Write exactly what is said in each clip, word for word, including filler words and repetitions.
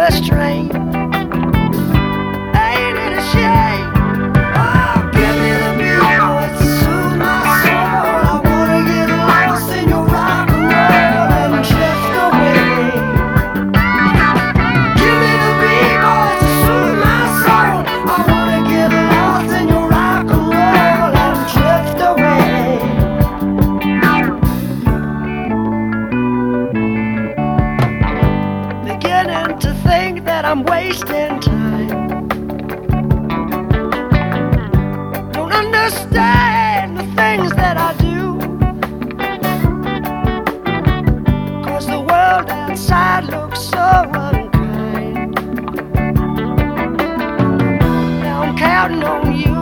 express train. Ain't it a shame? Oh, give me the music to soothe my soul. I wanna get lost in your rock and roll and drift away. Give me the beat, boy, to soothe my soul. I wanna get lost in your rock and roll and drift away. Beginning to think that I'm wasting time. Don't understand the things that I do, 'cause the world outside looks so unkind. Now I'm counting on you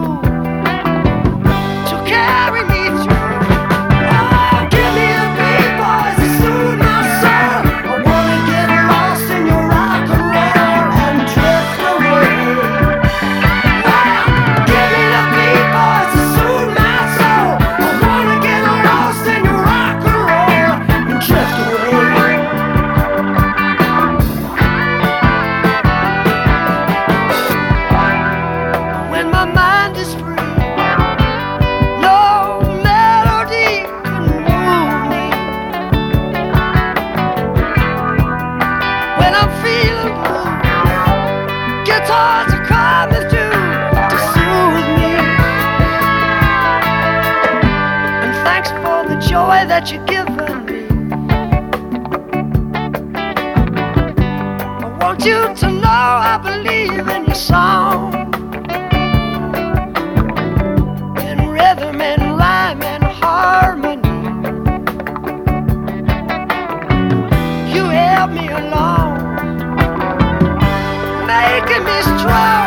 to carry me through. Oh, give me a beat, boys, to soothe my soul. I wanna get lost in your rock and roll and drift away. Well, give me the beat, boys, to soothe my soul. I wanna get lost in your rock and roll and drift away. When my mind is free, no melody can move me. When I'm feeling blue, guitars are coming through to soothe me. And thanks for the joy that you've given me. I want you to know I believe in your song, in rhythm and rhyme and harmony. You help me along, making me strong.